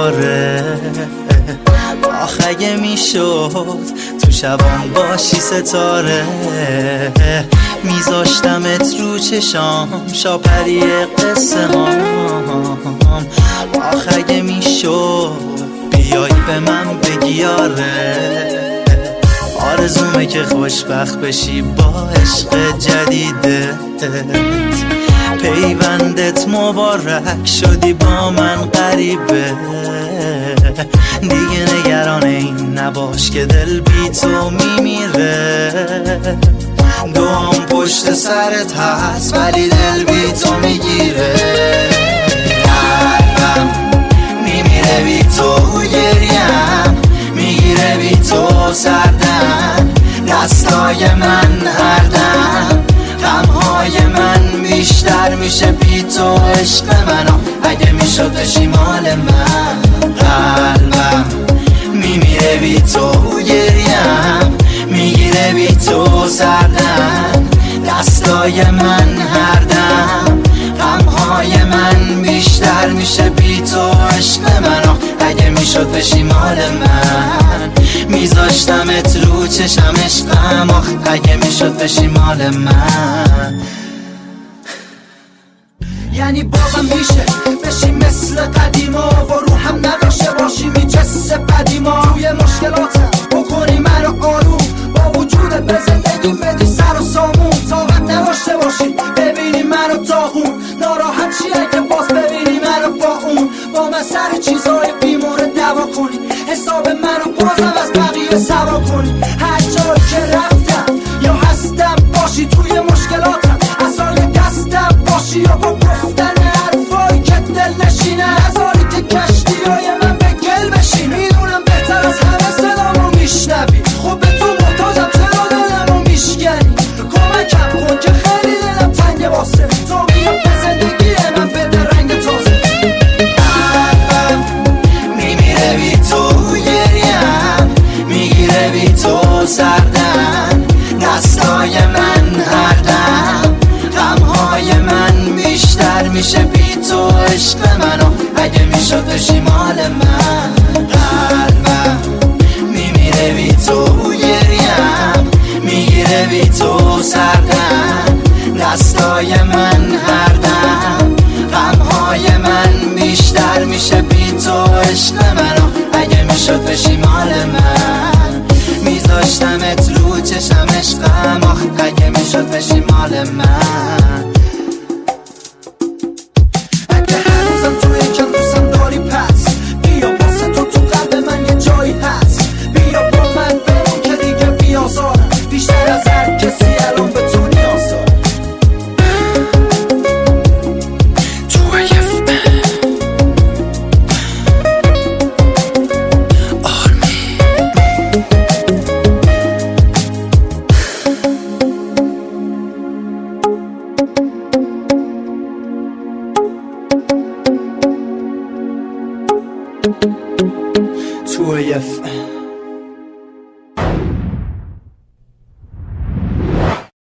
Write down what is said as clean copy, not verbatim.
بیاره. آخ اگه میشد تو شبام باشی ستاره، میذاشتمت رو چشام شاپری قصه هام. آخ اگه میشد بیای به من بگی آره. آرزومه که خوشبخت بشی با عشق جدیدت، پیوندت مبارک شدی با من غریبه. دیگه نگران این نباش که دل بی تو میمیره. دوام پشت سرت هست ولی دل بی تو میگیره. قلبم میمیره بی تو، گریم میگیره بی تو سردم. دستای من هردم، غمهای من بیشتر میشه بی تو. عشق منو اگه میشد بشی مال من. قلبم میمیره بی تو، گریم میگیره بی تو سردم. دستای من هردم، غمهای من بیشتر میشه بی تو. عشق منو اگه میشد بشی مال من، میذاشتمت رو چشم عشقم. آخ اگه میشد بشی مال من. یعنی بازم میشه بشی مثل قدیما و رو هم نداشته باشی میجسه قدیما. توی مشکلاتم بکنی منو آروم، با وجود به زندگی بدی سر و سامون. طاقت نداشته باشی ببینی منو داغون، ناراحت چی اگه باز ببینی منو با اون. با من سر چیزای بیمورد دعوا کنی، حساب منو بازم از بقیه سوا کنی. هر جایی که رفتم یا هستم باشی توی مشکلاتم، اصلا دستم باشی یا با گفتن حرفایی که دل نشینه. نذاری که کشتیای من به گل بشین. میدونم بهتر از همه صدامو میشنوی، خب به تو محتاجم چرا دلمو میشکنی. کمکم کن که خیلی دلم تنگه واسه تو، بیا به زندگی من بده رنگ تازه. قلبم میمیره بی تو، گریم میگیره بی تو سردم. دستای من هردم، غمهای من بیشتر میشه بی تو. عشق منو اگه میشد بشی مال من. قلبم میمیره بی تو، گریم میگیره بی تو سردم. دستای من هردم، غمهای من بیشتر میشه بی تو. عشق منو اگه میشد بشی مال من، میذاشتمت رو چشم عشقم. آخ اگه میشد بشی مال من. اگه هنوزم توی یکم دوستم داری پس بیا، واسه تو قلب من یه جایی هست. بیا با من بمون که دیگه بیازارم، بیشتر از هر کسی الان به تو نیاز دارم. تو